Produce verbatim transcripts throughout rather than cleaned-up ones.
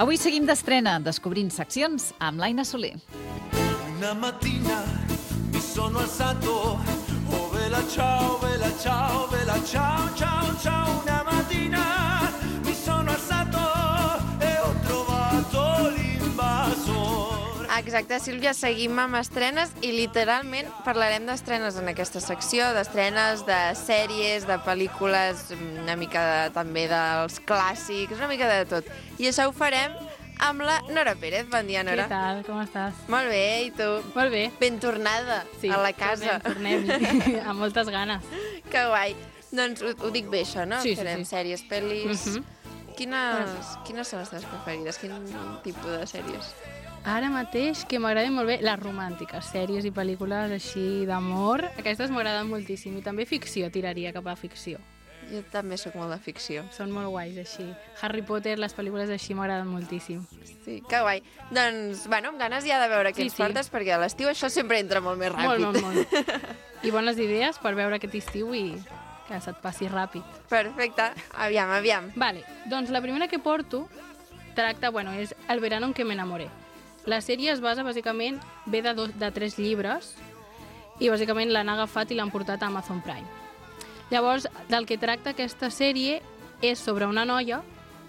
Avui seguim d'estrena, descobrint seccions amb l'Aina Soler. Una mattina mi sono alzato, oh vela ciao, vela ciao, vela ciao, ciao, ciao. Una mattina mi sono alzato e ho trovato l'invasor. Exacte, Sílvia, seguim amb estrenes i literalment parlarem d'estrenes en aquesta secció, d'estrenes de sèries, de pel·lícules, una mica de, també dels clàssics, una mica de tot. I això ho farem amb la Nora Pérez. Bon dia, Nora. Què tal? Com estàs? Molt bé, i tu? Molt bé. Ben tornada sí, a la casa. Tornem, tornem, amb moltes ganes. Que guai. Doncs ho, ho dic bé, això, no? Sí, sí, Farem sí. sèries, pel·lis... Uh-huh. Quines, quines són les teves preferides? Quin tipus de sèries? Ara mateix, que m'agraden molt bé les romàntiques, sèries i pel·lícules així d'amor. Aquestes m'agraden moltíssim. I també ficció, tiraria cap a ficció. Jo també sóc molt de ficció. Són molt guais, així. Harry Potter, les pel·lícules així m'agraden moltíssim. Sí, que guai. Doncs, bueno, amb ganes ja de veure què Sí, ens sí. portes, perquè a l'estiu això sempre entra molt més ràpid. Molt, molt, molt. I bones idees per veure aquest estiu i que se't passi ràpid. Perfecte. Aviam, aviam. Vale, doncs la primera que porto tracta, bueno, és El verano en que me enamoré. La sèrie es basa, bàsicament, ve de, dos, de tres llibres i, bàsicament, l'han agafat i l'han portat a Amazon Prime. Llavors, del que tracta aquesta sèrie és sobre una noia,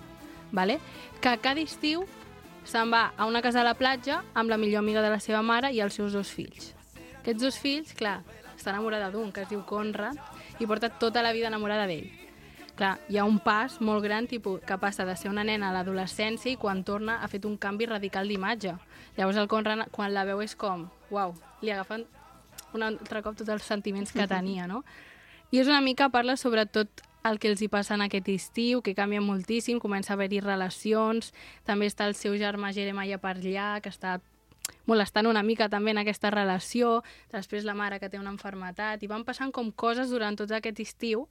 vale, que cada estiu se'n va a una casa a la platja amb la millor amiga de la seva mare i els seus dos fills. Aquests dos fills, clar, està enamorada d'un que es diu Conrad i porta tota la vida enamorada d'ell. Clar, hi ha un pas molt gran, tipus, que passa de ser una nena a l'adolescència i quan torna ha fet un canvi radical d'imatge. Llavors el Conrad, quan la veu, és com, uau, li agafen un altre cop tots els sentiments que tenia, no? I és una mica, parla sobre tot el que els hi passa en aquest estiu, que canvia moltíssim, comença a haver-hi relacions, també està el seu germà Jeremiah per allà, que està molestant una mica també en aquesta relació, després la mare que té una malaltia, i van passant com coses durant tot aquest estiu,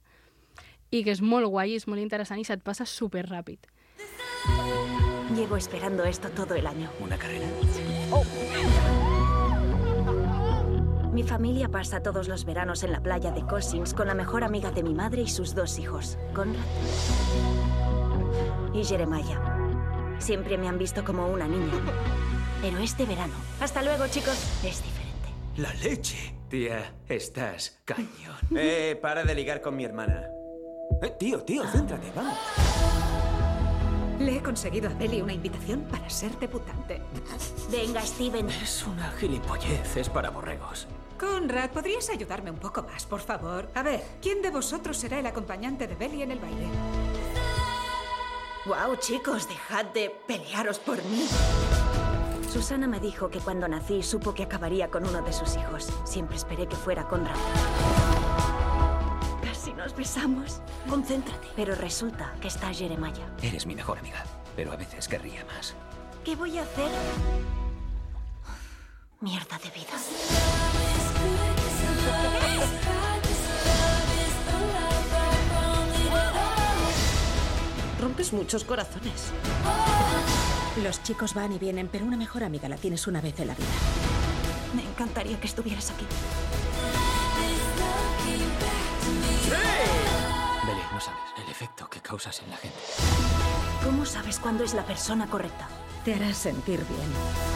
i que és molt guai, és molt interessant i se't passa súper ràpid. Llevo esperando esto todo el año. ¿Una carrera? Oh. Mi familia pasa todos los veranos en la playa de Cossins con la mejor amiga de mi madre y sus dos hijos, Conrad y Jeremiah. Siempre me han visto como una niña. Pero este verano, hasta luego, chicos, es diferente. La leche. Tía, estás cañón. Eh, para de ligar con mi hermana. Eh, tío, tío, céntrate, vamos. Le he conseguido a Belly una invitación para ser debutante. Venga, Steven. Es una gilipollez, es para borregos. Conrad, ¿podrías ayudarme un poco más, por favor? A ver, ¿quién de vosotros será el acompañante de Belly en el baile? Wow, chicos, dejad de pelearos por mí. Susana me dijo que cuando nací supo que acabaría con uno de sus hijos. Siempre esperé que fuera Conrad. Casi nos besamos. Concéntrate. Pero resulta que está Jeremiah. Eres mi mejor amiga, pero a veces querría más. ¿Qué voy a hacer? Mierda de vida. Rompes muchos corazones. Los chicos van y vienen, pero una mejor amiga la tienes una vez en la vida. Me encantaría que estuvieras aquí. Belly, no sabes el efecto que causas en la gente. ¿Cómo sabes cuándo es la persona correcta? Te harás sentir bien.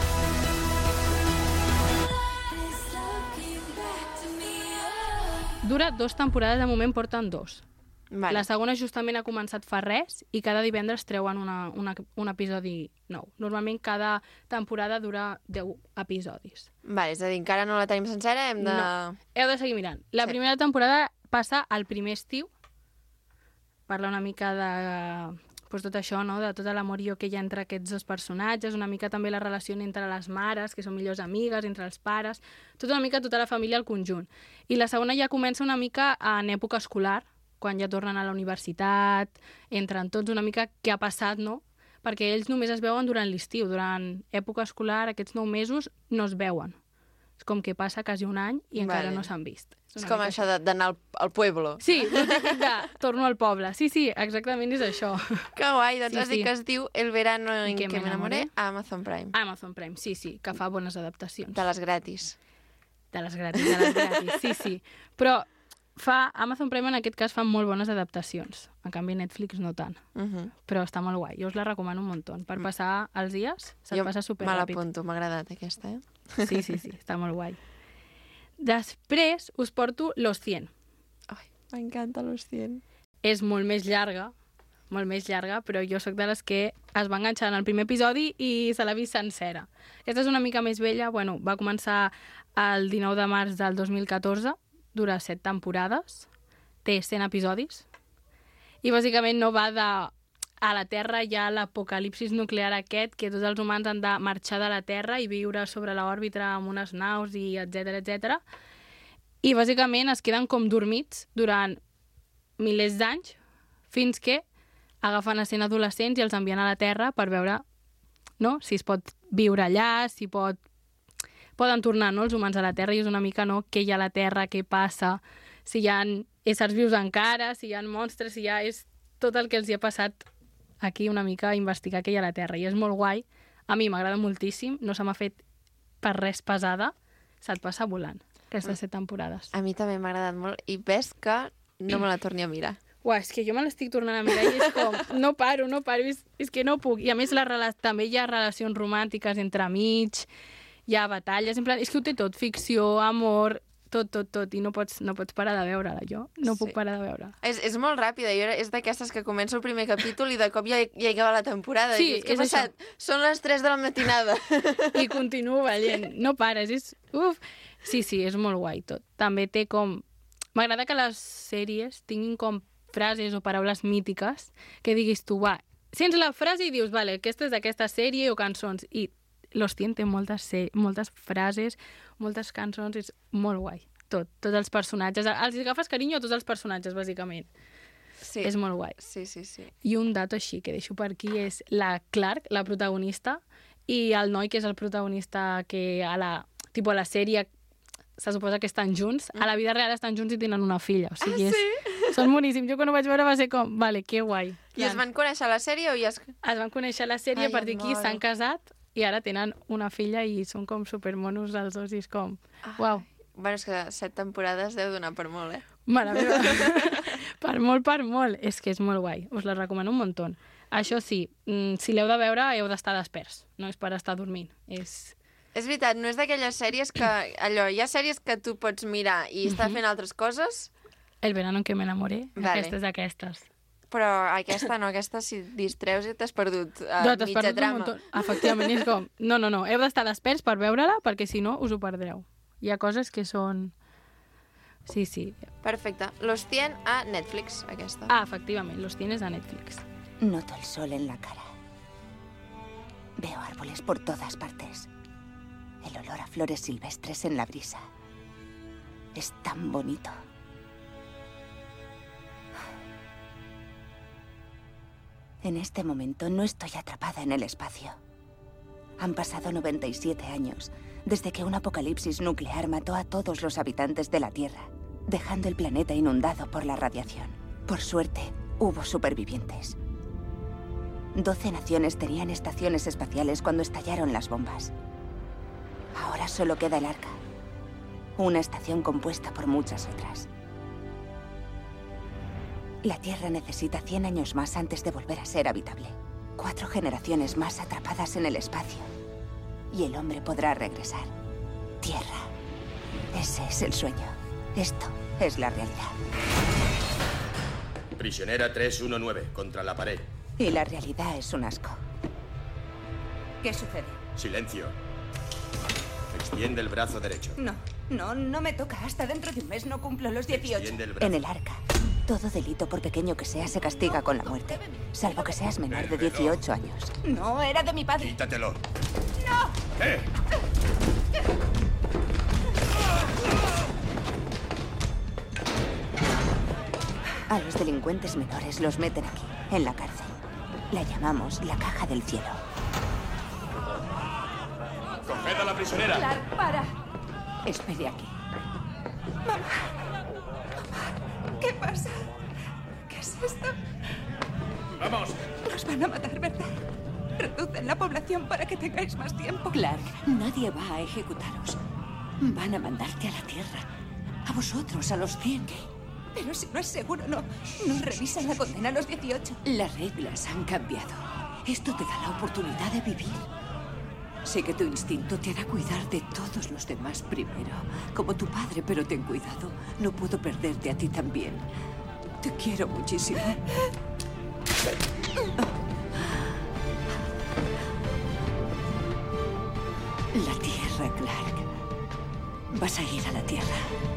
Dura dos temporades, de moment porten dos. Vale. La segona justament ha començat fa res i cada divendres treuen una, una, un episodi nou. Normalment cada temporada dura deu episodis. Vale, és a dir, encara no la tenim sencera, hem de... No, heu de seguir mirant. La Sí. primera temporada passa al primer estiu, parla una mica de pues, tot això, no? De tot l'amorio que hi ha entre aquests dos personatges, una mica també la relació entre les mares, que són millors amigues, entre els pares, tota una mica tota la família al conjunt. I la segona ja comença una mica en època escolar, quan ja tornen a la universitat, entren tots una mica què ha passat, no? Perquè ells només es veuen durant l'estiu, durant època escolar, aquests nou mesos no es veuen. És com que passa quasi un any i encara Vale. no s'han vist. És com això de- d'anar al, al pueblo. Sí, el típic de torno al poble. Sí, sí, exactament és això. Que guai, doncs Sí, has dit sí. que es diu El verano en que que me m'enamoré enamoré. a Amazon Prime. Amazon Prime, sí, sí, que fa bones adaptacions. De les gratis. De les gratis, de les gratis, sí, sí. Però fa, Amazon Prime en aquest cas fa molt bones adaptacions. En canvi, Netflix no tant. Uh -huh. Però està molt guai. Jo us la recomano un munt. Per passar els dies, se't jo passa superràpid. Me l'apunto, m'ha agradat aquesta, eh? Sí, sí, sí, està molt guai. Després us porto Los cien. Ai, m'encanta Los cien. És molt més llarga, molt més llarga, però jo sóc de les que es va enganxar en el primer episodi i se l'ha vist sencera. Aquesta és una mica més vella, bueno, va començar el dinou de març del dos mil catorze, dura set temporades, té cent episodis, i bàsicament no va de... A la Terra hi ha l'apocalipsis nuclear aquest, que tots els humans han de marxar de la Terra i viure sobre l'òrbita amb unes naus, i etcètera, etcètera. I bàsicament es queden com dormits durant milers d'anys, fins que agafen a cent adolescents i els envien a la Terra per veure, no?, si es pot viure allà, si pot... poden tornar, no?, els humans a la Terra, i és una mica, no?, què hi ha a la Terra, què passa, si hi ha éssers vius encara, si hi ha monstres, si hi ha... És tot el que els hi ha passat aquí una mica a investigar què hi ha a la Terra, i és molt guai. A mi m'agrada moltíssim, no se m'ha fet per res pesada, se't passa volant, aquestes set temporades. A mi també m'ha agradat molt, i ves que no me la torni a mirar. Uah, és que jo me l'estic tornant a mirar i és com, no paro, no paro, és, és que no puc. I a més la, també hi ha relacions romàntiques entre mig, hi ha batalles, en plan, és que ho té tot, ficció, amor, tot, tot, tot, i no pots, no pots parar de veure-la, jo no sí. puc parar de veure. És, és molt ràpida, jo és d'aquestes que comença el primer capítol i de cop ja, ja hi acaba la temporada. Sí, dius, què és ha passat? Això. Són les tres de la matinada. I continuo veient, no pares, és... Uf. Sí, sí, és molt guai tot. També té com... M'agrada que les sèries tinguin com frases o paraules mítiques que diguis tu, va, sents la frase i dius, vale, aquesta és d'aquesta sèrie o cançons, i Los cien té moltes, moltes frases, moltes cançons, és molt guai. Tot, tots els personatges. Els agafes carinyo a tots els personatges, bàsicament. Sí. És molt guai. Sí, sí, sí. I un dato així que deixo per aquí és la Clark, la protagonista, i el noi que és el protagonista que a la, tipus a la sèrie se suposa que estan junts, a la vida real estan junts i tenen una filla. O sigui, ah, sí? És, són boníssims. Jo quan ho vaig veure va ser com, vale, que guai. I es van conèixer a la sèrie o ja es... Es van conèixer a la sèrie, a partir d'aquí s'han casat i ara tenen una filla i són com supermonos els dos i és com, uau. Bueno, és que set temporades deu donar per molt, eh? Mare meva. Per molt, per molt. És que és molt guai. Us la recomano un muntó. Això sí, si l'heu de veure heu d'estar desperts. No és per estar dormint. És... És veritat, no és d'aquelles sèries que... Allò, hi ha sèries que tu pots mirar i estar fent altres coses. El verano en que me enamoré. Vale. Aquestes, aquestes. Però aquesta no, aquesta si distreus i t'has perdut uh, no, mitja perdut trama. Efectivament, és com... No, no, no, heu d'estar desperts per veure-la perquè si no us ho perdreu. Hi ha coses que són... Sí, sí. Perfecte. Los cien a Netflix, aquesta. Ah, efectivament, Los cien a Netflix. Noto el sol en la cara. Veo árboles por todas partes. El olor a flores silvestres en la brisa. Es tan bonito. En este momento no estoy atrapada en el espacio. Han pasado noventa y siete años desde que un apocalipsis nuclear mató a todos los habitantes de la Tierra, dejando el planeta inundado por la radiación. Por suerte, hubo supervivientes. Doce naciones tenían estaciones espaciales cuando estallaron las bombas. Ahora solo queda el Arca, una estación compuesta por muchas otras. La Tierra necesita cien años más antes de volver a ser habitable. Cuatro generaciones más atrapadas en el espacio. Y el hombre podrá regresar. Tierra. Ese es el sueño. Esto es la realidad. Prisionera tres uno nueve, contra la pared. Y la realidad es un asco. ¿Qué sucede? Silencio. Extiende el brazo derecho. No, no, no me toca. Hasta dentro de un mes no cumplo los dieciocho. Extiende el brazo. En el Arca, todo delito, por pequeño que sea, se castiga con la muerte. Salvo que seas menor de dieciocho años. No, era de mi padre. Quítatelo. ¡No! ¡Eh! A los delincuentes menores los meten aquí, en la cárcel. La llamamos la caja del cielo. ¡Coged a la prisionera! Clark, para. Espere aquí. Mamá. Mamá. ¿Qué pasa? ¿Qué es esto? ¡Vamos! Nos van a matar, ¿verdad? Reducen la población para que tengáis más tiempo. Clark, nadie va a ejecutaros. Van a mandarte a la Tierra. A vosotros, a los cien. Pero si no es seguro, no, no revisan la condena a los dieciocho. Las reglas han cambiado. Esto te da la oportunidad de vivir. Sé que tu instinto te hará cuidar de todos los demás primero, como tu padre, pero ten cuidado. No puedo perderte a ti también. Te quiero muchísimo. La Tierra, Clark. Vas a ir a la Tierra.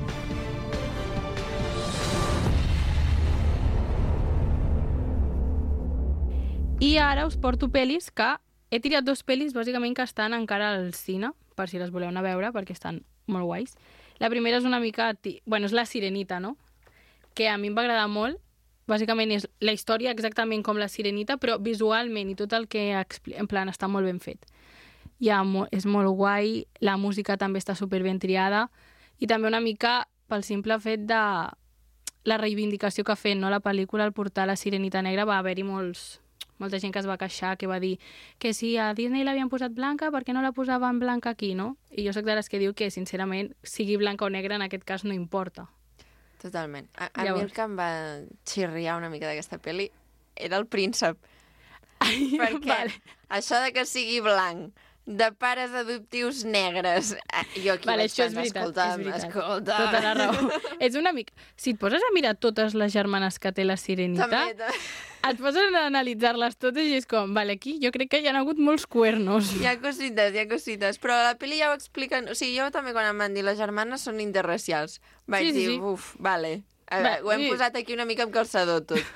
I ara us porto pel·lis que... He triat dos pel·lis, bàsicament, que estan encara al cine, per si les voleu anar a veure, perquè estan molt guais. La primera és una mica... Bueno, és La Sirenita, no? Que a mi em va agradar molt. Bàsicament és la història exactament com La Sirenita, però visualment i tot el que... En plan, està molt ben fet. Ja, és molt guai, la música també està superben triada, i també una mica pel simple fet de la reivindicació que ha fet, no? La pel·lícula, al portar La Sirenita Negra, va haver-hi molts... molta gent que es va queixar, que va dir que si a Disney l'havien posat blanca, per què no la posaven blanca aquí, no? I jo soc de les que diu que, sincerament, sigui blanca o negra, en aquest cas no importa. Totalment. A, a mi el que em va xirriar una mica d'aquesta pel·li era el príncep. Ai, perquè vale. Això de que sigui blanc, de pares adoptius negres... Jo aquí vale, vaig això pensar, és veritat, escolta, és veritat. escolta... Tota la raó. És una mica... Si et poses a mirar totes les germanes que té la Sirenita... També, també. Et poses a analitzar-les totes i és com, vale, aquí jo crec que hi ha hagut molts cuernos. Hi ha cosites, hi ha cosites, però a la pel·li ja ho expliquen... O sigui, jo també quan em van dir les germanes són interracials, vaig sí, sí, dir, sí. uf, vale, Va, ho hem sí. posat aquí una mica amb calçador tot.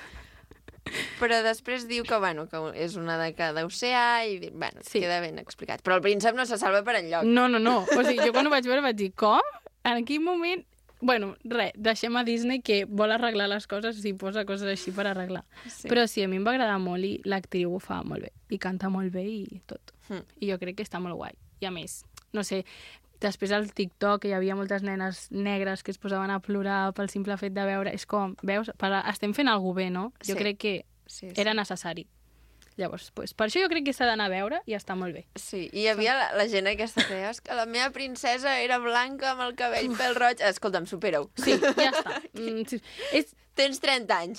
Però després diu que, bueno, que és una de cada oceà i, bueno, sí. queda ben explicat. Però el príncep no se salva per enlloc. No, no, no. O sigui, jo quan ho vaig veure vaig dir, com? En quin moment... Bueno, res, deixem a Disney que vol arreglar les coses i posa coses així per arreglar. Sí. Però sí, a mi em va agradar molt i l'actriu ho fa molt bé. I canta molt bé i tot. Mm. I jo crec que està molt guai. I a més, no sé, després al TikTok hi havia moltes nenes negres que es posaven a plorar pel simple fet de veure... És com, veus, per... estem fent alguna bé, no? Jo sí. crec que sí, sí. era necessari. Llavors, pues, per això jo crec que s'ha d'anar a veure i està molt bé. Sí, i hi havia la, la gent aquesta que deia que la meva princesa era blanca amb el cabell pèl roig. Escolta'm, supera-ho. Sí, ja està. Mm, sí. És... Tens trenta anys.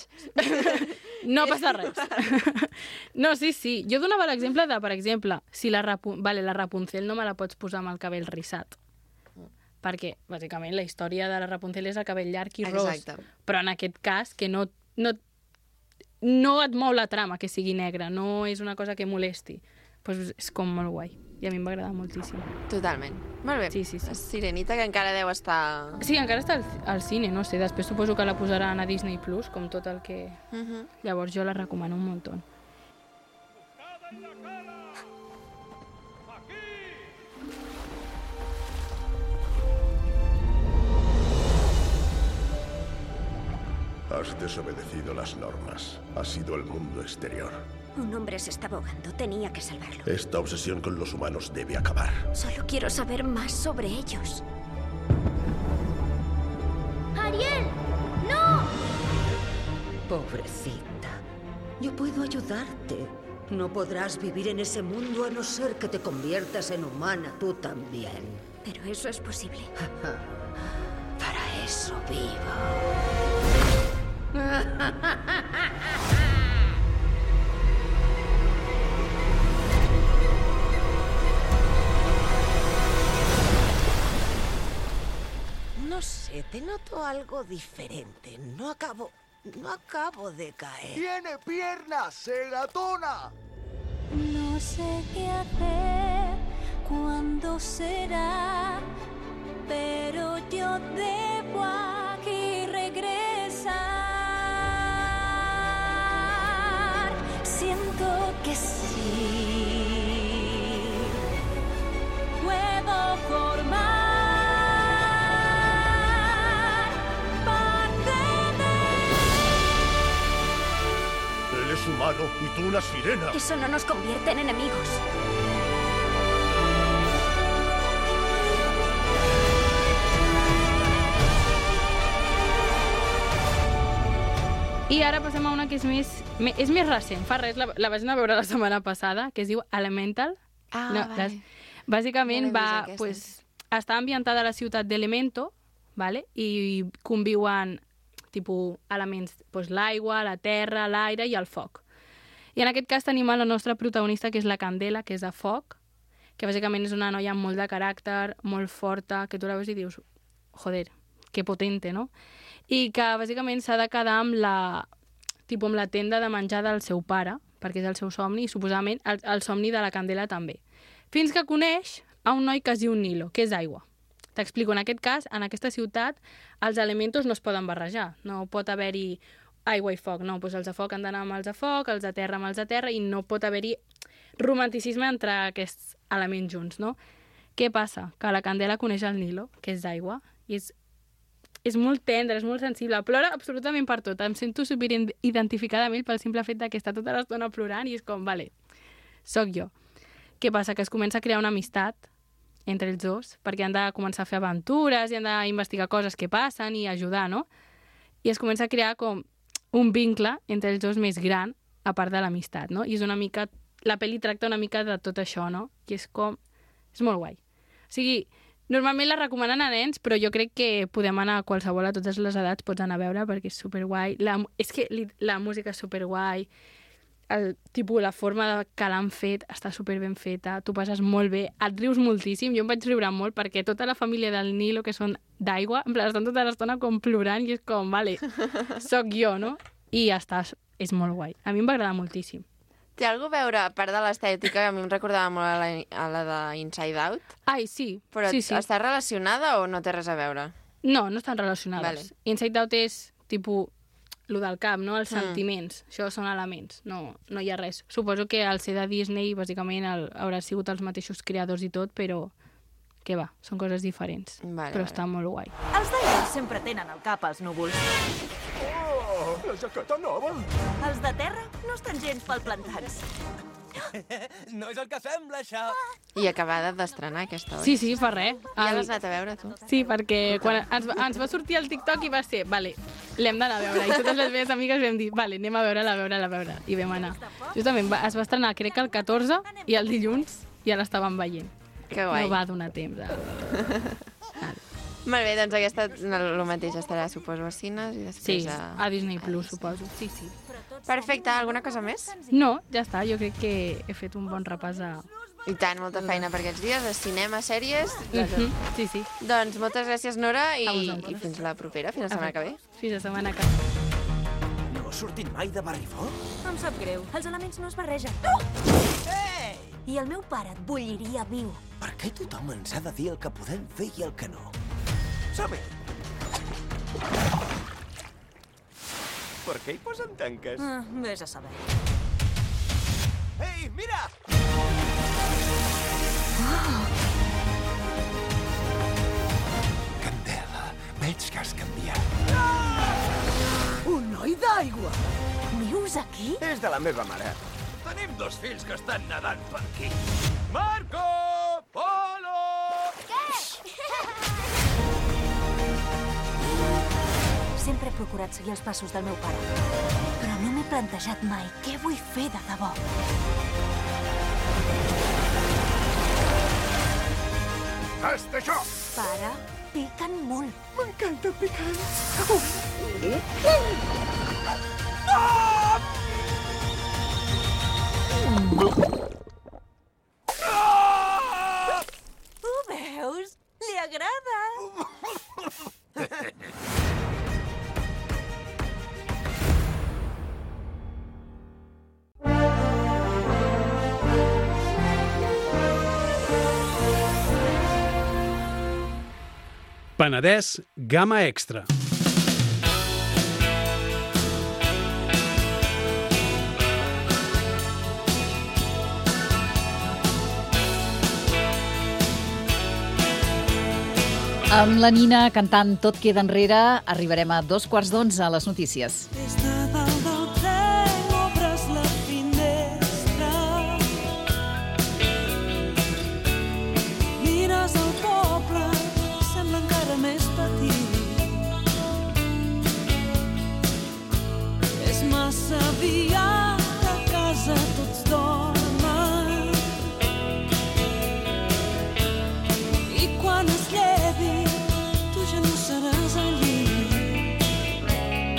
No passa res. No, sí, sí. Jo donava l'exemple de, per exemple, si la, Rapu... vale, la Rapunzel no me la pots posar amb el cabell rissat. Perquè, bàsicament, la història de la Rapunzel és el cabell llarg i ros. Exacte. Però en aquest cas, que no... no no et mou la trama que sigui negra, no és una cosa que molesti. Pues és com molt guai. I a mi em va agradar moltíssim. Totalment. Molt bé. Sí, sí, sí. Sirenita, que encara deu estar... Sí, encara està al, al cine, no sé. Després suposo que la posaran a Disney Plus, com tot el que... Uh-huh. Llavors jo la recomano un muntó. Has desobedecido las normas. Ha sido el mundo exterior. Un hombre se estaba ahogando. Tenía que salvarlo. Esta obsesión con los humanos debe acabar. Solo quiero saber más sobre ellos. ¡Ariel! ¡No! Pobrecita. Yo puedo ayudarte. No podrás vivir en ese mundo a no ser que te conviertas en humana tú también. Pero eso es posible. Para eso vivo. No sé, te noto algo diferente. No acabo... no acabo de caer. ¡Tiene piernas, segatona! No sé qué hacer, cuándo será, pero yo debo aquí regresar. Siento que sí, puedo formar parte de... Él es humano y tú una sirena. Eso no nos convierte en enemigos. I ara passem a una que és més, és més recent. Fa res, la, la vaig anar a veure la setmana passada, que es diu Elemental. Ah, no, vale. les, bàsicament No va, l'he vist, pues, està ambientada a la ciutat d'Elemento, vale? I conviuen tipus elements, doncs, l'aigua, la terra, l'aire i el foc. I en aquest cas tenim la nostra protagonista, que és la Candela, que és de foc, que bàsicament és una noia amb molt de caràcter, molt forta, que tu la veus i dius, joder, que potente, no? I que bàsicament s'ha de quedar amb la, tipus, amb la tenda de menjar del seu pare, perquè és el seu somni, i suposadament el, el somni de la Candela també. Fins que coneix a un noi que es diu Nilo, que és aigua. T'explico, en aquest cas, en aquesta ciutat, els elementos no es poden barrejar. No pot haver-hi aigua i foc, no, doncs els de foc han d'anar amb els de foc, els de terra amb els de terra, i no pot haver-hi romanticisme entre aquests elements junts, no? Què passa? Que la Candela coneix el Nilo, que és d'aigua, i és, és molt tendre, és molt sensible, plora absolutament per tot. Em sento super identificada amb ell pel simple fet que està tota l'estona plorant i és com, vale, sóc jo. Què passa? Que es comença a crear una amistat entre els dos, perquè han de començar a fer aventures i han d'investigar coses que passen i ajudar, no? I es comença a crear com un vincle entre els dos més gran, a part de l'amistat, no? I és una mica... La pel·li tracta una mica de tot això, no? I és com... És molt guai. O sigui, normalment la recomanen a nens, però jo crec que podem anar a qualsevol, a totes les edats, pots anar a veure, perquè és superguai. La... És que la música és superguai, el tipus, la forma que l'han fet està super ben feta, tu passes molt bé, et rius moltíssim, jo em vaig riure molt perquè tota la família del Nilo, que són d'aigua, en plan, estan tota l'estona com plorant i és com, vale, soc jo, no? I ja està, és molt guai. A mi em va agradar moltíssim. Té alguna a veure, a part de l'estètica, que a mi em recordava molt a la, a la de Inside Out? Ai, sí. Però sí, sí. Està relacionada o no té res a veure? No, no estan relacionades. Vale. Inside Out és, tipus, lo del cap, no? Els mm. sentiments. Això són elements, no, no hi ha res. Suposo que al ser de Disney, bàsicament, el, haurà sigut els mateixos creadors i tot, però que va, són coses diferents. Vale, però vale. està molt guai. Els d'aigua sempre tenen al cap els núvols. Oh, la jaqueta nova! Els de terra no estan gens palplantats. No és el que sembla, això. I acabada d'estrenar aquesta hora. Sí, sí, fa res. Ja l'has anat a veure, tu? Sí, perquè quan ens, ens va sortir el TikTok i va ser, vale, l'hem d'anar a veure. I totes les meves amigues vam dir, vale, anem a veure-la, a veure-la, a veure. I vam anar. Justament, va, es va estrenar, crec que el catorze, i el dilluns ja l'estàvem veient. Que guai. No va donar temps. A... Molt bé, doncs aquesta, el mateix estarà, suposo, a cines i després sí, a... a Disney Plus, suposo. Sí, sí. Perfecte, alguna cosa més? No, ja està, jo crec que he fet un bon repàs a... I tant, molta feina per aquests dies, de cinema, sèries... De tot. Mm-hmm. Sí, sí. Doncs moltes gràcies, Nora, i, i fins la propera, fins la setmana que ve. Fins la setmana que ve. No has sortit mai de Barrifó? Em sap greu, els elements no es barregen. Ei! I el meu pare et bulliria viu. Per què tothom ens ha de dir el que podem fer i el que no? Som-hi! Per què hi posen tanques? Ah, vés a saber. Ei, mira! Oh. Candela, veig que has canviat. Un noi d'aigua! Vius aquí? És de la meva mare. Tenim dos fills que estan nedant per aquí. Marco! Polo! Sempre he procurat seguir els passos del meu pare, però no m'he plantejat mai què vull fer de debò. Tasta això! Pare, piquen molt. M'encanta picant. Ho veus? Li agrada. Penedès Gamma Extra. Amb la Nina cantant Tot queda enrere, arribarem a dos quarts d'onze a les notícies. Des de dalt del tren obres la finestra. Mires el poble, sembla encara més petit. És massa aviat, a casa tots dormen. I quan es llevi, tu ja no seràs allí.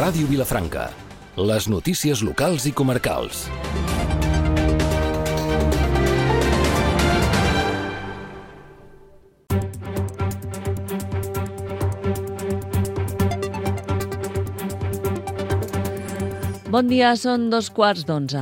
Ràdio Vilafranca. Les notícies locals i comarcals. Bon dia, són dos quarts d'onze.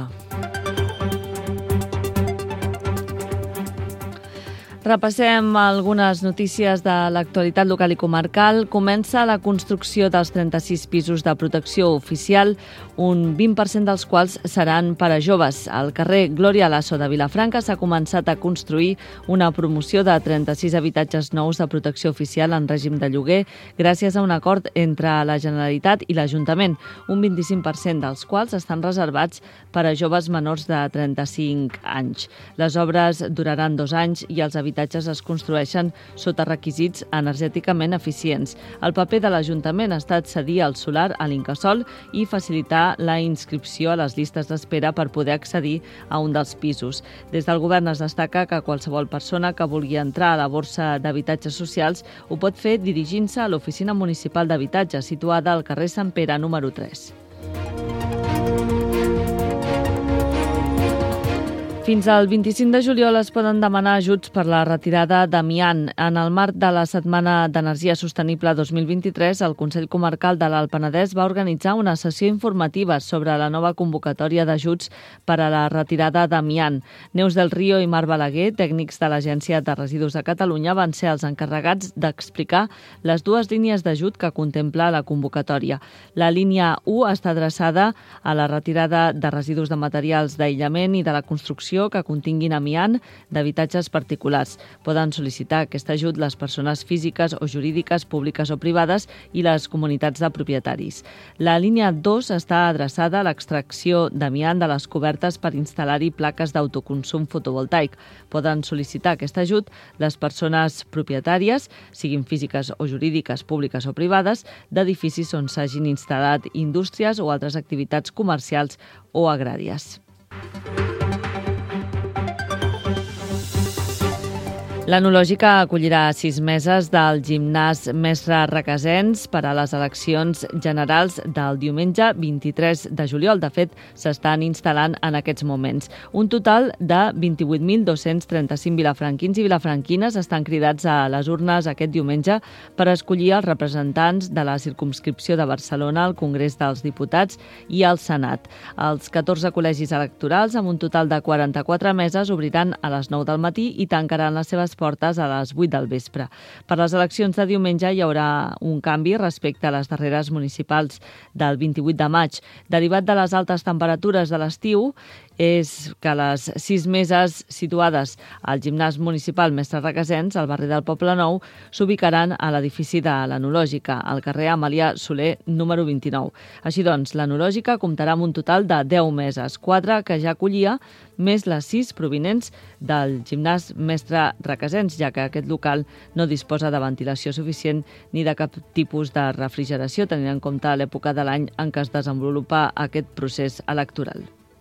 Repassem algunes notícies de l'actualitat local i comarcal. Comença la construcció dels trenta-sis pisos de protecció oficial, un vint per cent dels quals seran per a joves. Al carrer Glòria Lasso de Vilafranca s'ha començat a construir una promoció de trenta-sis habitatges nous de protecció oficial en règim de lloguer gràcies a un acord entre la Generalitat i l'Ajuntament, un vint-i-cinc per cent dels quals estan reservats per a joves menors de trenta-cinc anys. Les obres duraran dos anys i els habitatges es construeixen sota requisits energèticament eficients. El paper de l'Ajuntament ha estat cedir el solar a l'Incasòl i facilitar la inscripció a les llistes d'espera per poder accedir a un dels pisos. Des del govern es destaca que qualsevol persona que vulgui entrar a la borsa d'habitatges socials ho pot fer dirigint-se a l'Oficina Municipal d'Habitatge, situada al carrer Sant Pere número tres. Fins al vint-i-cinc de juliol es poden demanar ajuts per la retirada d'amiant. En el marc de la Setmana d'Energia Sostenible dos mil vint-i-tres, el Consell Comarcal de l'Alt Penedès va organitzar una sessió informativa sobre la nova convocatòria d'ajuts per a la retirada d'amiant. Neus del Río i Marc Balaguer, tècnics de l'Agència de Residus de Catalunya, van ser els encarregats d'explicar les dues línies d'ajut que contempla la convocatòria. La línia u està adreçada a la retirada de residus de materials d'aïllament i de la construcció que continguin amiant d'habitatges particulars. Poden sol·licitar aquest ajut les persones físiques o jurídiques, públiques o privades i les comunitats de propietaris. La línia dos està adreçada a l'extracció d'amiant de les cobertes per instal·lar-hi plaques d'autoconsum fotovoltaic. Poden sol·licitar aquest ajut les persones propietàries, siguin físiques o jurídiques, públiques o privades, d'edificis on s'hagin instal·lat indústries o altres activitats comercials o agràries. L'Enològica acollirà sis meses del gimnàs Mestre Requesens per a les eleccions generals del diumenge vint-i-tres de juliol. De fet, s'estan instal·lant en aquests moments. Un total de vint-i-vuit mil dos-cents trenta-cinc vilafranquins i vilafranquines estan cridats a les urnes aquest diumenge per escollir els representants de la circumscripció de Barcelona al Congrés dels Diputats i al Senat. Els catorze col·legis electorals, amb un total de quaranta-quatre meses, obriran a les nou del matí i tancaran les seves portes a les vuit del vespre. Per les eleccions de diumenge hi haurà un canvi respecte a les darreres municipals del vint-i-vuit de maig. Derivat de les altes temperatures de l'estiu, és que les sis meses situades al gimnàs municipal Mestre Requesens, al barri del Poble Nou, s'ubicaran a l'edifici de l'Enològica, al carrer Amàlia Soler número vint-i-nou. Així doncs, l'Enològica comptarà amb un total de deu meses, quatre que ja acollia, més les sis provinents del gimnàs Mestre Requesens, ja que aquest local no disposa de ventilació suficient ni de cap tipus de refrigeració, tenint en compte l'època de l'any en què es desenvolupa aquest procés electoral.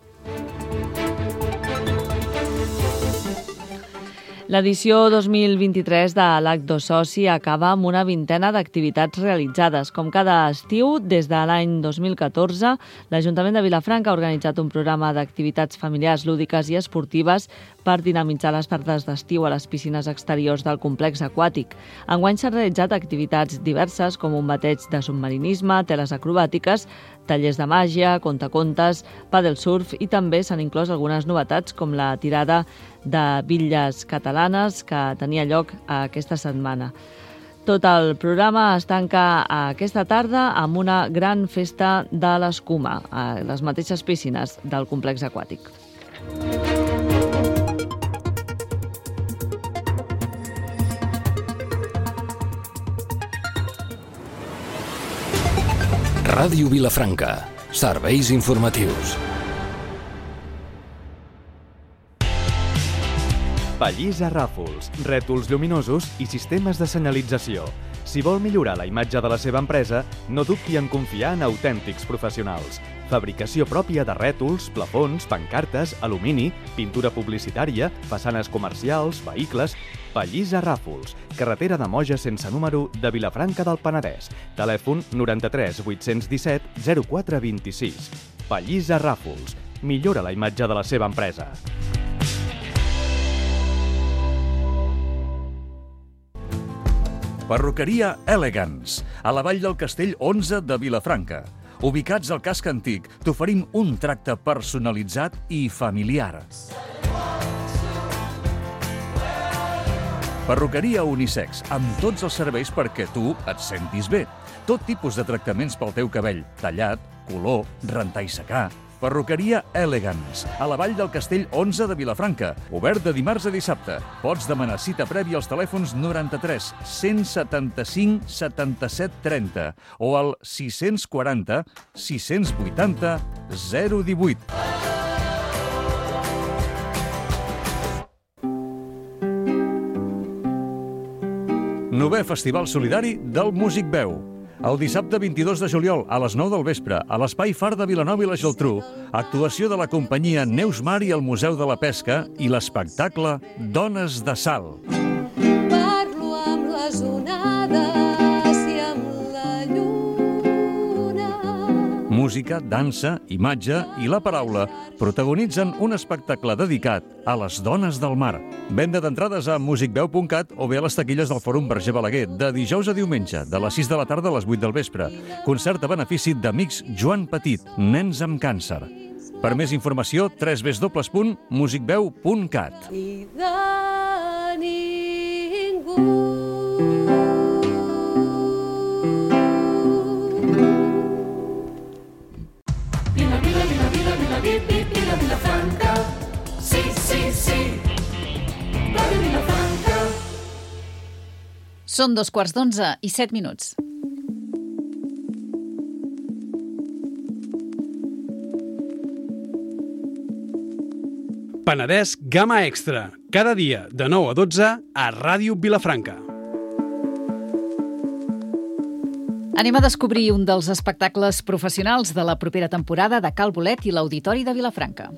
L'edició dos mil vint-i-tres de l'H dos Soci acaba amb una vintena d'activitats realitzades. Com cada estiu, des de l'any dos mil catorze, l'Ajuntament de Vilafranca ha organitzat un programa d'activitats familiars, lúdiques i esportives per dinamitzar les tardes d'estiu a les piscines exteriors del complex aquàtic. Enguany s'han realitzat activitats diverses com un bateig de submarinisme, teles acrobàtiques, tallers de màgia, contacontes, pàdel surf i també s'han inclòs algunes novetats com la tirada de bitlles catalanes que tenia lloc aquesta setmana. Tot el programa es tanca aquesta tarda amb una gran festa de l'escuma a les mateixes piscines del complex aquàtic. Ràdio Vilafranca. Serveis informatius. Pallissa Ràfols, rètols lluminosos i sistemes de senyalització. Si vol millorar la imatge de la seva empresa, no dubti en confiar en autèntics professionals. Fabricació pròpia de rètols, plafons, pancartes, alumini, pintura publicitària, façanes comercials, vehicles... Pallissa Ràfols, carretera de Moja sense número de Vilafranca del Penedès. Telèfon noranta-tres vuit-cents disset zero quatre vint-i-sis. Pallissa Ràfols. Millora la imatge de la seva empresa. Perruqueria Elegance, a la Vall del Castell onze de Vilafranca. Ubicats al casc antic, t'oferim un tracte personalitzat i familiar. Perruqueria unisex, amb tots els serveis perquè tu et sentis bé. Tot tipus de tractaments pel teu cabell, tallat, color, rentar i secar. Perruqueria Elegance, a la Vall del Castell onze de Vilafranca. Obert de dimarts a dissabte. Pots demanar cita prèvia als telèfons noranta-tres cent setanta-cinc setanta-set trenta o al sis quaranta sis vuitanta zero divuit. Novè Festival Solidari del Músic Veu. El dissabte vint-i-dos de juliol, a les nou del vespre, a l'Espai Far de Vilanova i la Geltrú, actuació de la companyia Neus Mar i el Museu de la Pesca i l'espectacle Dones de Sal. Parlo amb les onades i amb la lluna. Música, dansa, imatge i la paraula protagonitzen un espectacle dedicat a les dones del mar. Venda d'entrades a musicveu punt cat o bé a les taquilles del Fòrum Verger Balaguer, de dijous a diumenge, de les sis de la tarda a les vuit del vespre. Concert a benefici d'Amics Joan Petit, nens amb càncer. Per més informació, w w w punt musicveu punt cat. I de ningú. Vila, vila, vila, vila, vila, vila, vila, Vilafranca. Sí, sí, sí. Ràdio Vilafranca. Són dos quarts d'onze i set minuts. Penedès Gamma Extra, cada dia de nou a dotze a Ràdio Vilafranca. Anem a descobrir un dels espectacles professionals de la propera temporada de Cal Bolet i l'Auditori de Vilafranca.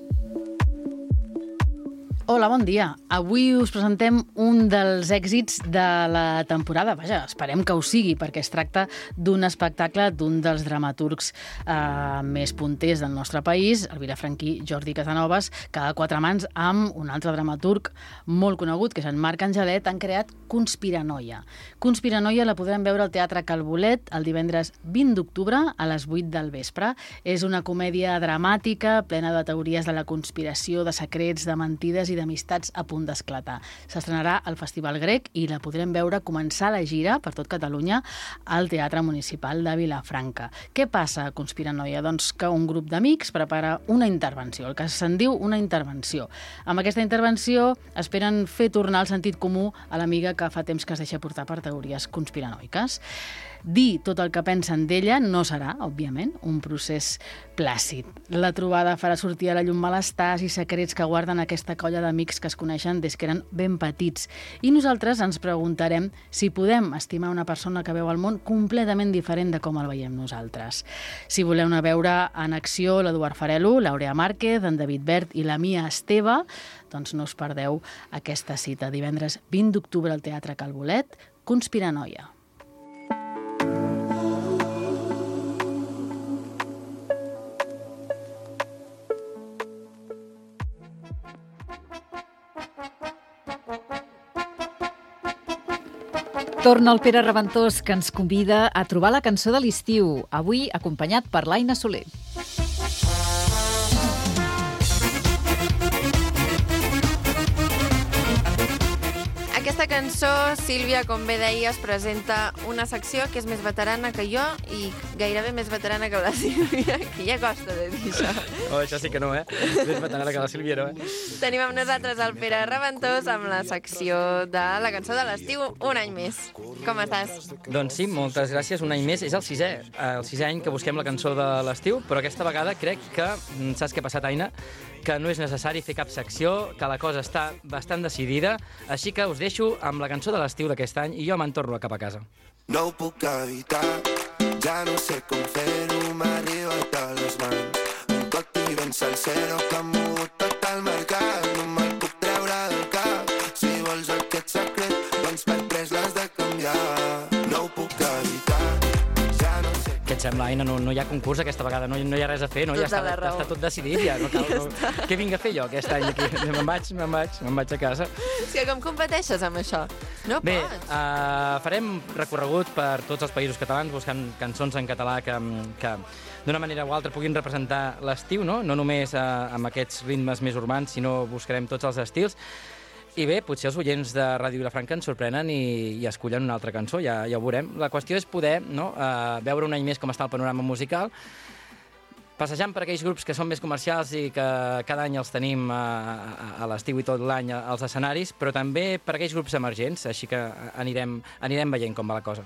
Hola, bon dia. Avui us presentem un dels èxits de la temporada. Vaja, esperem que ho sigui, perquè es tracta d'un espectacle d'un dels dramaturgs eh, més punters del nostre país, el vilafranquí Jordi Casanovas, que a quatre mans amb un altre dramaturg molt conegut, que és en Marc Angelet, han creat Conspiranoia. Conspiranoia la podrem veure al Teatre Cal Bolet el divendres vint d'octubre a les vuit del vespre. És una comèdia dramàtica plena de teories de la conspiració, de secrets, de mentides i d'amistats a punt d'esclatar. S'estrenarà al Festival Grec i la podrem veure començar la gira per tot Catalunya al Teatre Municipal de Vilafranca. Què passa a Conspiranoia? Doncs que un grup d'amics prepara una intervenció, el que se'n diu una intervenció. Amb aquesta intervenció esperen fer tornar el sentit comú a l'amiga que fa temps que es deixa portar per teories conspiranoiques. Dir tot el que pensen d'ella no serà, òbviament, un procés plàcid. La trobada farà sortir a la llum malestars i secrets que guarden aquesta colla d'amics que es coneixen des que eren ben petits. I nosaltres ens preguntarem si podem estimar una persona que veu el món completament diferent de com el veiem nosaltres. Si voleu anar a veure en acció l'Eduard Farelo, l'Aurea Márquez, en David Bert i la Mia Esteve, doncs no us perdeu aquesta cita. Divendres vint d'octubre al Teatre Cal Bolet, Conspiranoia. Torna el Pere Reventós, que ens convida a trobar la cançó de l'estiu, avui acompanyat per l'Aina Soler. Aquesta cançó, Sílvia, com bé deies, presenta una secció que és més veterana que jo i gairebé més veterana que la Sílvia, que ja costa de dir això. Oh, això sí que no, eh? Més veterana que la Sílvia, no, eh? Tenim amb nosaltres el Pere Reventós amb la secció de la cançó de l'estiu un any més. Com estàs? Doncs sí, moltes gràcies. Un any més. És el sisè, el sisè any que busquem la cançó de l'estiu, però aquesta vegada crec que, saps què ha passat, Aina? Que no és necessari fer cap secció, que la cosa està bastant decidida, així que us deixo amb la cançó de l'estiu d'aquest any i jo me'n torno cap a casa. No ho puc evitar, ja no sé com fer-ho, m'ha arribat a les mans. Un coti ben salsero que ha mogut tot el mercat, no me'l puc treure del cap. Si vols aquest secret et sembla, Aina? No, no hi ha concurs aquesta vegada, no, no hi ha res a fer, no? Ja Tota està, la raó. està tot decidit, ja. No cal, no... Què vinc a fer jo aquest any aquí? Me'n vaig, me'n vaig, me'n vaig a casa. És que com competeixes amb això? No Bé, pots. uh, farem recorregut per tots els països catalans buscant cançons en català que, que d'una manera o altra puguin representar l'estiu, no? No només uh, amb aquests ritmes més urbans, sinó buscarem tots els estils. I bé, potser els oients de Ràdio Vilafranca ens sorprenen i, i escollen una altra cançó, ja, ja ho veurem. La qüestió és poder no, uh, veure un any més com està el panorama musical, passejant per aquells grups que són més comercials i que cada any els tenim a, a, a l'estiu i tot l'any als escenaris, però també per aquells grups emergents, així que anirem, anirem veient com va la cosa.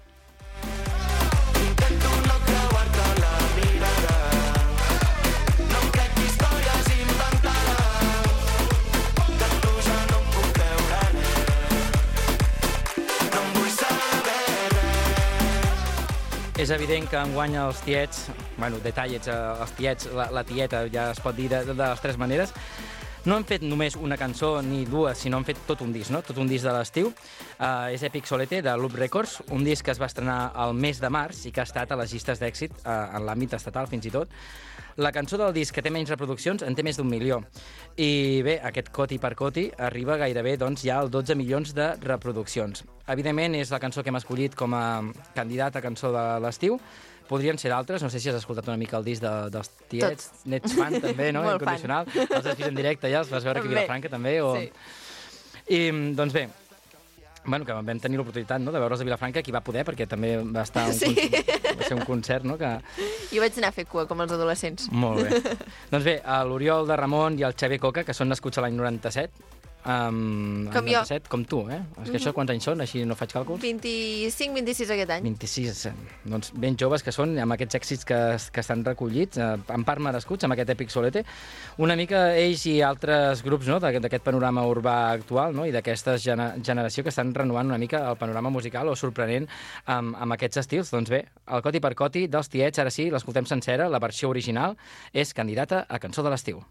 És evident que enguany els tiets, bueno, detallets, els tiets, la, la tieta, ja es pot dir de, de les tres maneres, no han fet només una cançó ni dues, sinó han fet tot un disc, no? Tot un disc de l'estiu. Uh, és Epic Solete, de Loop Records, un disc que es va estrenar al mes de març i que ha estat a les llistes d'èxit, uh, en l'àmbit estatal fins i tot. La cançó del disc que té menys reproduccions en té més d'un milió. I bé, aquest Coti per Coti arriba gairebé doncs, ja als dotze milions de reproduccions. Evidentment, és la cançó que hem escollit com a candidat a cançó de l'estiu. Podrien ser d'altres, no sé si has escoltat una mica el disc de, dels tiets. Tots. N'ets fan, també, no? Molt Incondicional. Fan. Els has vist en directe ja? Els vas veure aquí a Vilafranca, també? O... Sí. I, doncs bé, bueno, que vam tenir l'oportunitat no, de veure'ls a Vilafranca, qui va poder, perquè també va estar un, sí. concert, va ser un concert, no? Que... Jo vaig anar a fer cua, com els adolescents. Molt bé. Doncs bé, l'Oriol de Ramon i el Xavier Coca, que són nascuts a l'any noranta-set, Um, com jo. noranta-set, com tu, eh? És que això quants anys són? Així no faig càlculs. vint-i-cinc vint-i-sis aquest any. vint-i-sis, doncs ben joves que són, amb aquests èxits que, que estan recollits, eh, en part merescuts, amb aquest Epic Solete. Una mica ells i altres grups no, d'aquest panorama urbà actual no, i d'aquesta gener generació que estan renovant una mica el panorama musical o sorprenent amb, amb aquests estils. Doncs bé, el Coti per Coti dels Tiets, ara sí, l'escoltem sencera, la versió original és candidata a cançó de l'estiu.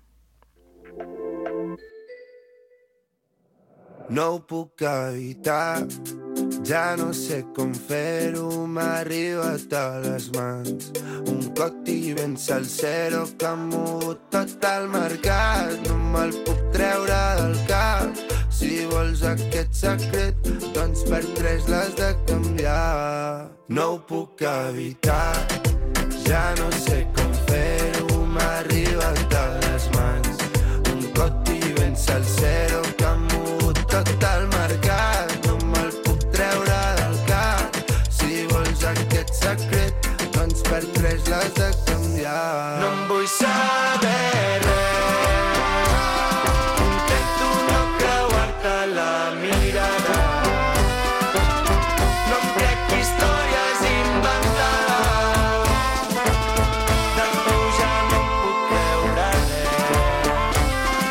No ho puc evitar, ja no sé com fer-ho, m'ha arribat a les mans. Un Coti ben salsero que ha mogut tot el mercat. No me'l puc treure del cap, si vols aquest secret, doncs per tres l'has de canviar. No ho puc evitar, ja no sé com fer-ho, m'ha arribat a les mans. Un Coti ben salsero que ha mogut tot el mercat, no me'l puc treure del cap. Si vols aquest secret, doncs per tres l'has de canviar. No em vull saber res, intento no creuar-te la mirada. No em crec històries inventades, de tu ja no em puc creure res.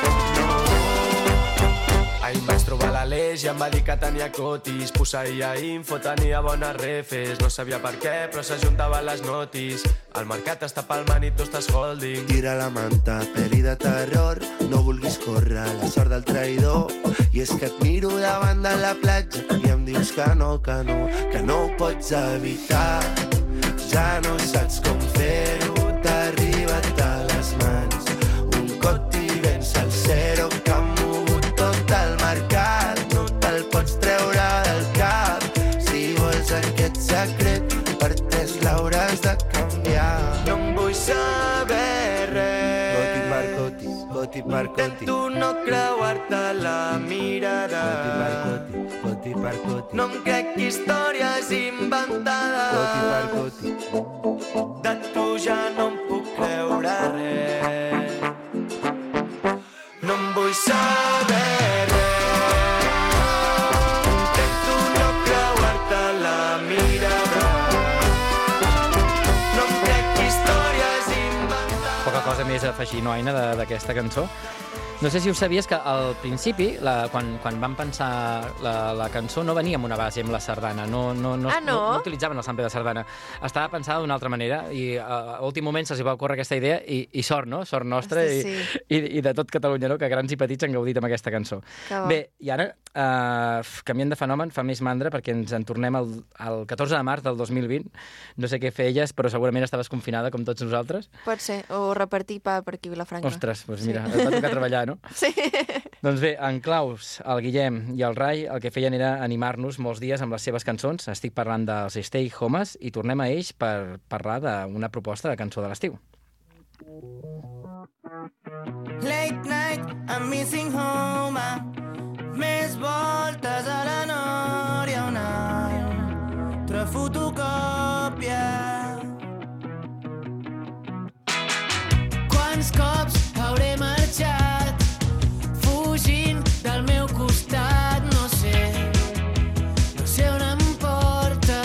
Ahir vaig trobar l'Aleix i em va dir que tenia cotis, posseïa info, tenia bones refes, no sabia per què, però s'ajuntava les notis. El mercat està palmant i tu estàs holding. Tira la manta, pel·li de terror, no vulguis córrer la sort del traïdor. I és que et miro davant de la platja i em dius que no, que no, que no ho pots evitar. Ja no saps com fer-ho, t'ha arribat a les mans. Un Coti ben salsero que ha mogut tot el mercat. No te'l pots treure del cap. Si vols aquest secret, per tres l'hauràs de canviar. No em vull saber res. Coti per Coti, Coti per Coti. Intento no creuar-te la mirada. Coti per Coti, Coti per Coti. No em crec històries inventades. Coti per Coti. De tu ja no em puc creure res. No em vull saber res. Intento no creuar-te la mirada. No em crec històries inventades. Poca cosa més a afegir, no, Aina, d'aquesta cançó. No sé si ho sabies que al principi, la, quan, quan van pensar la, la cançó, no venia amb una base amb la sardana. No, no, no, ah, no? no, no utilitzaven el sample de sardana. Estava pensada d'una altra manera i a últim moment se'ls va ocórrer aquesta idea i, i sort, no? Sort nostra Hosti, i, sí. i, i de tot Catalunya, no? Que grans i petits han gaudit amb aquesta cançó. Bé, i ara uh, canviant de fenomen, fa més mandra perquè ens en tornem el, el catorze de març del dos mil vint. No sé què feies, però segurament estaves confinada com tots nosaltres. Pot ser, o repartir pa per aquí a Vilafranca. Ostres, doncs mira, et va tocar treballar, no? Sí. Doncs bé, en Claus, el Guillem i el Rai el que feien era animar-nos molts dies amb les seves cançons. Estic parlant dels Stay Homes i tornem a ells per parlar d'una proposta de cançó de l'estiu. Late night, I'm missing home. Més voltes a la Nòria, una altra fotocòpia. Quants cops hauré marxat fugint del meu costat? No sé, no sé on em porta.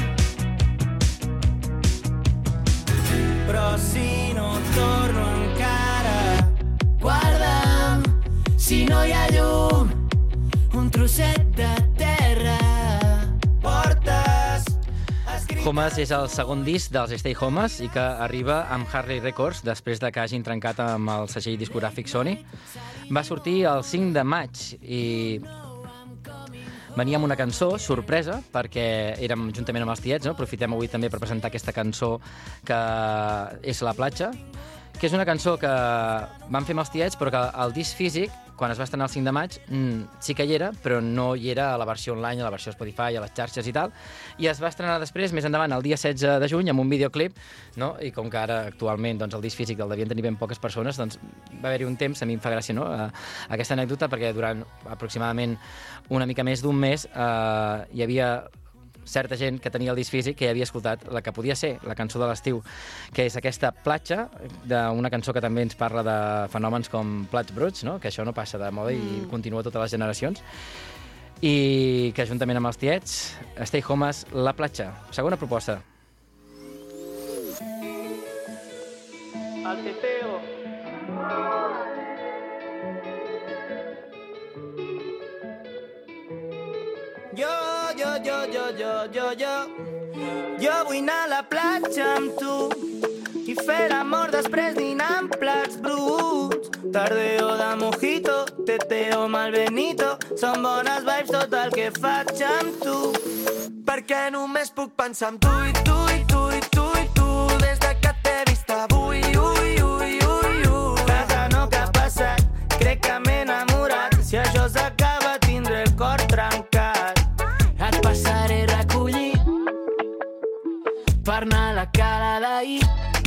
Però si no torno encara, guarda'm, si no hi ha llum, un trosset de terra portes. Homes és el segon disc dels Stay Homes i que arriba amb Harley Records després de que hagin trencat amb el segell discogràfic Sony. Va sortir el cinc de maig i venia amb una cançó sorpresa perquè érem juntament amb els tiets, no? Aprofitem avui també per presentar aquesta cançó que és La platja, que és una cançó que van fer amb els tiets però que el disc físic, quan es va estrenar el cinc de maig, sí que hi era, però no hi era a la versió online, a la versió Spotify, a les xarxes i tal, i es va estrenar després, més endavant, el dia setze de juny, amb un videoclip, no? I com que ara, actualment, doncs, el disc físic el devien tenir ben poques persones, doncs va haver-hi un temps, a mi em fa gràcia, no?, aquesta anècdota, perquè durant aproximadament una mica més d'un mes eh, hi havia certa gent que tenia el disc físic que havia escoltat la que podia ser la cançó de l'estiu, que és aquesta Platja, d'una cançó que també ens parla de fenòmens com plats bruts, no? Que això no passa de moda i mm. continua totes les generacions, i que juntament amb els tiets, Stay Homes, La platja. Segona proposta. El teteo. Jo, jo, jo, jo, jo, jo, jo. Jo vull anar a la platja amb tu i fer l'amor després dinar amb plats bruts. Tardeo de mojito, teteo malbenito, són bones vibes tot el que faig amb tu. Perquè només puc pensar en tu i tu i tu i tu i tu des de que t'he vist avui, ui, ui, ui, ui. Casa no que ha passat, crec que m'he enamorat. Si això s'acaba tindré el cor trencat. Et passaré a recollir per anar a la cala d'ahir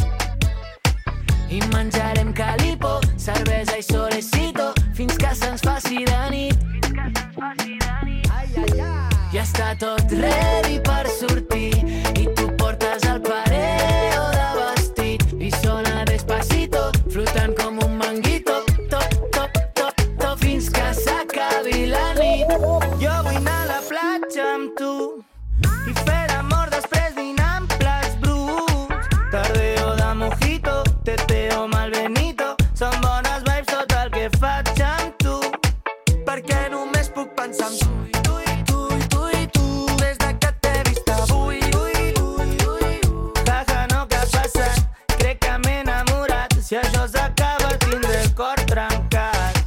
i menjarem calipo, cervesa i solecito fins que se'ns faci de nit. Ai, ai, ai. Ja està tot ready per sortir i tu portes el pareo de vestit i sona despacito, flotant com un manguito, top, top, top, top, fins que s'acabi la nit. Jo vull anar a la platja amb tu i fer l'amor després dinar amb plats bruts. Tardeo de mojito, teteo malbenito, són bones vibes tot el que faig amb tu. Perquè només puc pensar en tu i tu i tu i tu i tu des de que t'he vist avui. Ui, ui, ui, ui. Jaja, no que ha passat, crec que m'he enamorat. Si això s'acaba tindré el cor trencat.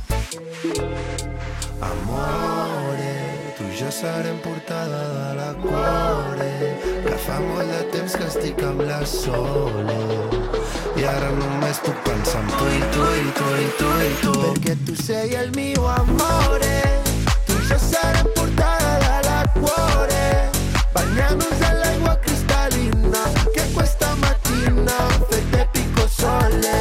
Amore, tu i jo serem portada de la cuore, que fa molt de temps que estic amb la Sole i ara només puc pensar en tu i tu i tu i tu i tu. Perquè tu sei el mio amore, tu i jo serem portada de la cuore, bagnant-nos en l'aigua cristal·lina que questa mattina fette pico sole.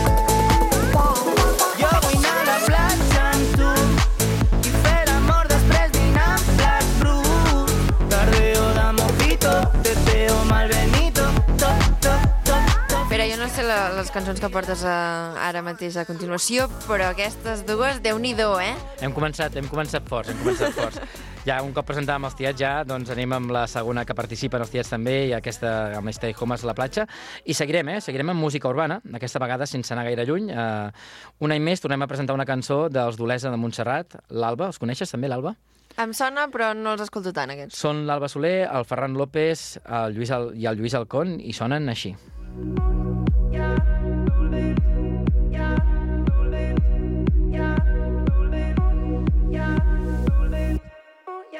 Jo vull anar a la platja amb tu i fer l'amor després dinar amb plats bruts. Tardeo de mojito, teteo malbenito, top, top, top, top. Pere, jo no sé la, les cançons que portes a, ara mateix a continuació, però aquestes dues, Déu-n'hi-do, eh? Hem començat, hem començat forts, hem començat forts. Ja un cop presentàvem els tiets, ja doncs anem amb la segona que participen els tiets també, i aquesta amb Stay Homes, La platja, i seguirem, eh? Seguirem amb música urbana, aquesta vegada sense anar gaire lluny. Uh, un any més tornem a presentar una cançó dels d'Olesa de Montserrat, l'Alba. Els coneixes també, l'Alba? Em sona, però no els escolto tant, aquests. Són l'Alba Soler, el Ferran López el Lluís Al... i el Lluís Alcón, i sonen així.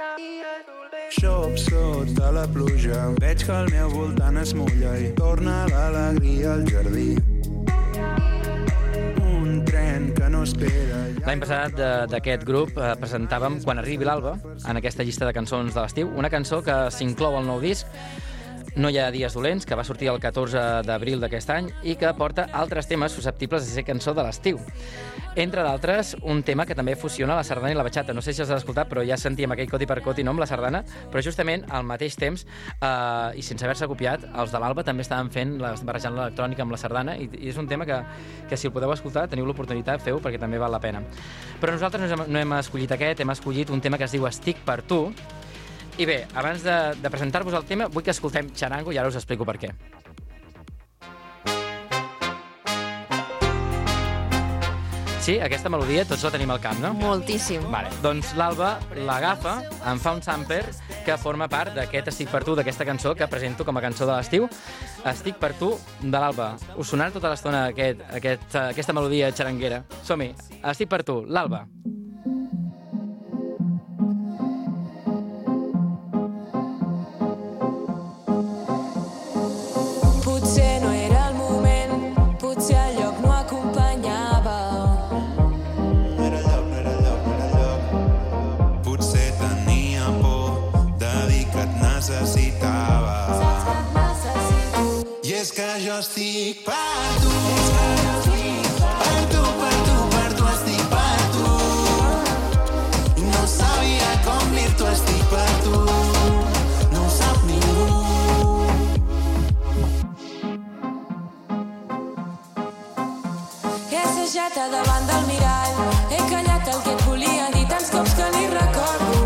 Xop sota la pluja, veig que al meu voltant es mulla i torna l'alegria al jardí. Un tren que no espera. L'any passat d'aquest grup eh, presentàvem Quan arribi l'alba, en aquesta llista de cançons de l'estiu, una cançó que s'inclou al nou disc No hi ha dies dolents, que va sortir el catorze d'abril d'aquest any i que porta altres temes susceptibles de ser cançó de l'estiu. Entre d'altres, un tema que també fusiona la sardana i la batxata. No sé si els has escoltat, però ja sentíem aquell coti per coti, no?, amb la sardana, però justament al mateix temps, eh, i sense haver-se copiat, els de l'Alba també estaven fent, barrejant l'electrònica amb la sardana, i, i és un tema que, que si el podeu escoltar, teniu l'oportunitat, feu, perquè també val la pena. Però nosaltres no hem, no hem escollit aquest, hem escollit un tema que es diu Estic per tu. I bé, abans de, de presentar-vos el tema, vull que escoltem Charango i ara us explico per què. Sí, aquesta melodia tots la tenim al cap, no? Moltíssim. Vale, doncs l'Alba l'agafa, en fa un sampler que forma part d'aquest Estic per tu, d'aquesta cançó que presento com a cançó de l'estiu. Estic per tu, de l'Alba. Us sonarà tota l'estona aquest, aquest, aquesta melodia xaranguera? Som-hi, Estic per tu, l'Alba. Potser no era el moment, potser el lloc no acompanyava. No era el lloc, no era el lloc, no era el lloc. Potser tenia por de dir que et necessitava. I és que jo estic per tu, per tu, per tu, per tu, estic per tu. I no sabia com dir-t'ho, estic per tu. No ho sap ningú. Davant del mirall, he callat el que et volia dir tants cops que ni recordo.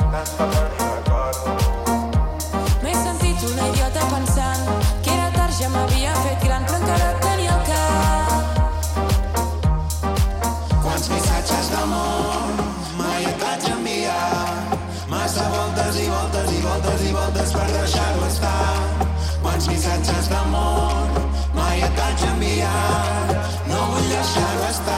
M'he sentit una idiota pensant que era tard, ja m'havia fet gran, però encara et tenia al cap. Quants missatges d'amor mai et vaig enviar, massa voltes i voltes i voltes i voltes per deixar-ho estar. Quants missatges d'amor mai et vaig enviar, no vull deixar-ho estar.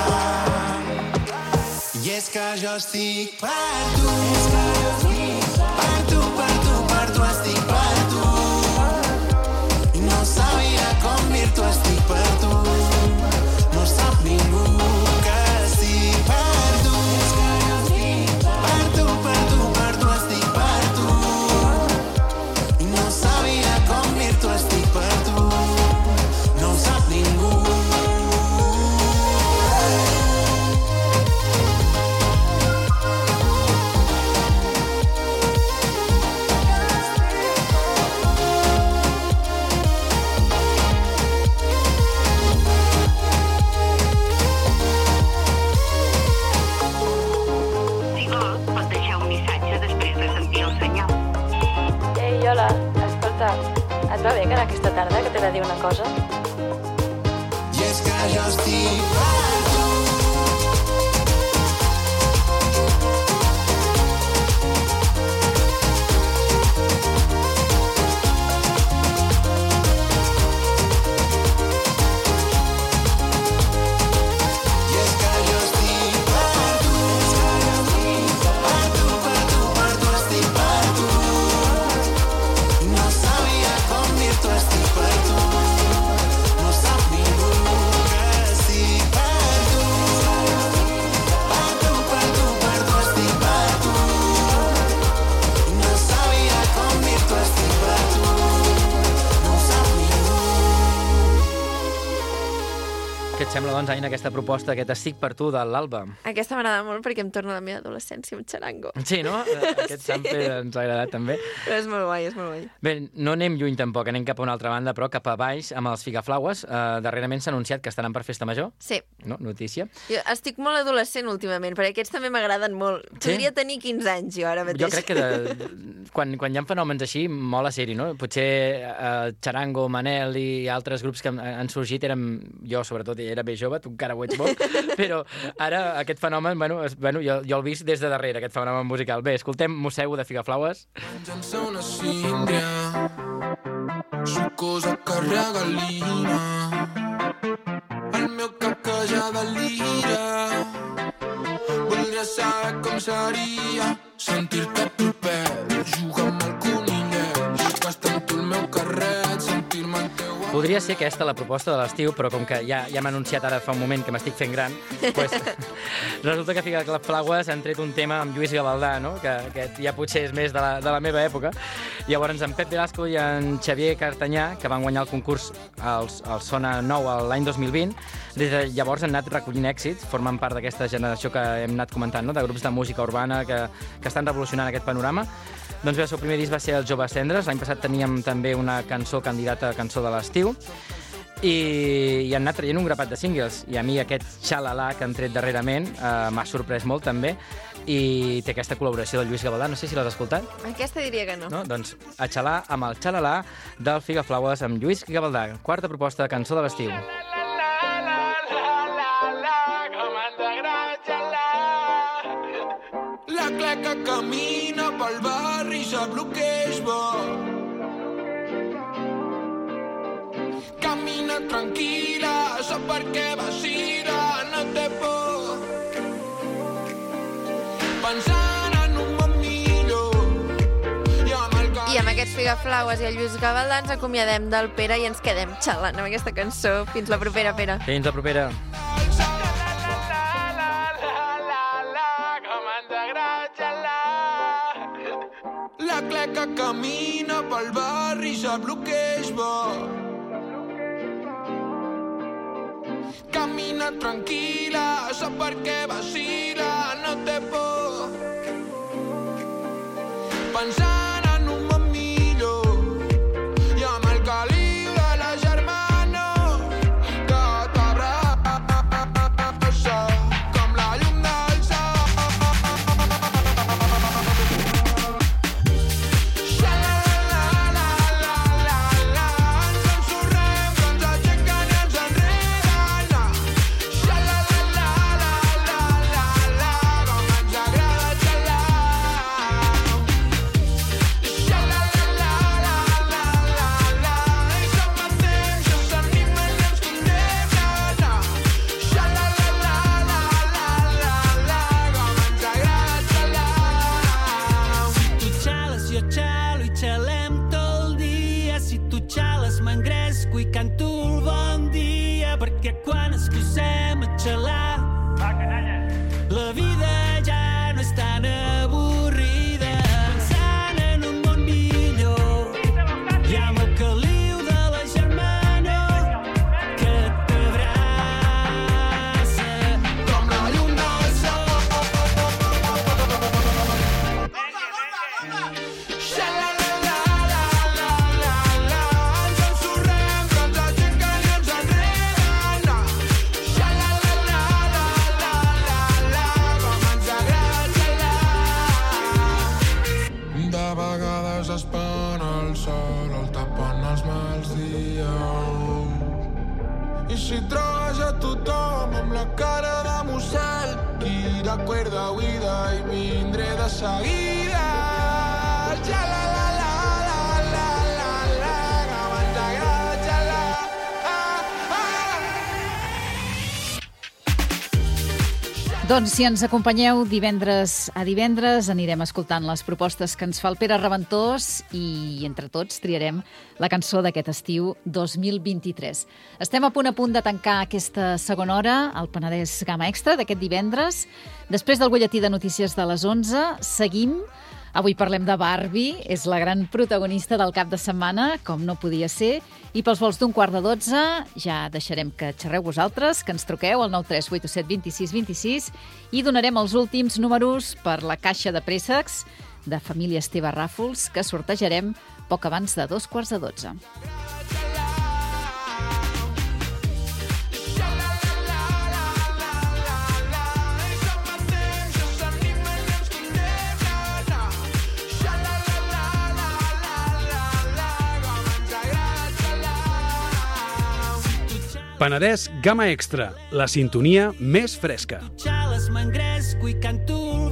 I és que jo estic per tu, per tu, per tu, per tu, estic per tu. I no sabia com dir-t'ho, estic per tu. No sap ningú que estic per tu. Per tu, per tu, per tu, estic per tu. I no sabia com dir-t'ho, estic per tu. No ho sap ningú. Hola, escolta, et va bé que aquesta tarda que t'he de dir una cosa? I és que jo estic per tu. Què et sembla, doncs, Aina, aquesta proposta, aquest Estic per tu de l'Alba? Aquesta m'agrada molt perquè em torna a la meva adolescència amb Charango. Sí, no? Aquest Sí. sample ens ha agradat també. Però és molt guai, és molt guai. Bé, no anem lluny tampoc, anem cap a una altra banda, però cap a baix, amb els Figaflaues. Uh, darrerament s'ha anunciat que estaran per Festa Major. Sí. No? Notícia. Jo estic molt adolescent últimament, perquè aquests també m'agraden molt. Sí? Podria tenir quinze anys jo ara mateix. Jo crec que de, quan, quan hi ha fenòmens així, mola ser-hi, no? Potser uh, Charango, Manel i altres grups que han, han sorgit, érem, jo sobretot era bé jove, tu encara ho ets molt, però ara aquest fenomen, bueno, es, bueno jo, jo el visc des de darrere, aquest fenomen musical. Bé, escoltem Mossego de Figaflaues. Sense una síndria, sucosa que regalina, el meu cap que ja delira. Voldria saber com seria sentir-te proper podria ser aquesta la proposta de l'estiu, però com que ja, ja m'ha anunciat ara fa un moment que m'estic fent gran, pues, resulta que a Figa Flaues han tret un tema amb Lluís Gavaldà, no? que, que ja potser és més de la, de la meva època. Llavors, en Pep Velasco i en Xavier Cartanyà, que van guanyar el concurs al, al Sona nou l'any dos mil vint, des de llavors han anat recollint èxits, formen part d'aquesta generació que hem anat comentant, no? De grups de música urbana que, que estan revolucionant aquest panorama. Doncs bé, el seu primer disc va ser Els Joves Cendres. L'any passat teníem també una cançó candidata a cançó de l'estiu i, i han anat traient un grapat de singles. I a mi aquest Xalala que han tret darrerament eh, m'ha sorprès molt també i té aquesta col·laboració del Lluís Gavaldà. No sé si l'has escoltat. Aquesta diria que no. No? Doncs a xalar amb el Xalala del Figa Flaues amb Lluís Gavaldà. Quarta proposta de cançó de l'estiu. La cleca camina pel barri i sap lo que és bo. Camina tranquil·la, sap per què vacila, no té por. Pensant en un món millor. I amb, el I amb aquests Figaflaues i el Lluís Gavaldà ens acomiadem del Pere i ens quedem xalant amb aquesta cançó. Fins la propera, Pere. Fins la propera. La cleca camina pel barri i sap lo que és bo. Camina tranquil·la, sap per què vacila, no té por. Pensant en un món millor i amb el caliu de la germana que t'abraça com la llum del sol. Doncs si ens acompanyeu divendres a divendres anirem escoltant les propostes que ens fa el Pere Reventós i entre tots triarem la cançó d'aquest estiu dos mil vint-i-tres. Estem a punt a punt de tancar aquesta segona hora, el Penedès Gamma Extra d'aquest divendres. Després del butlletí de notícies de les onze, seguim. Avui parlem de Barbie, és la gran protagonista del cap de setmana, com no podia ser, i pels vols d'un quart de dotze ja deixarem que xerreu vosaltres, que ens truqueu al nou tres vuit set dos sis dos sis i donarem els últims números per la caixa de préssecs de família Esteve Ràfols, que sortejarem poc abans de dos quarts de dotze. Penedès Gamma Extra, la sintonia més fresca. Xales m'engresco i canto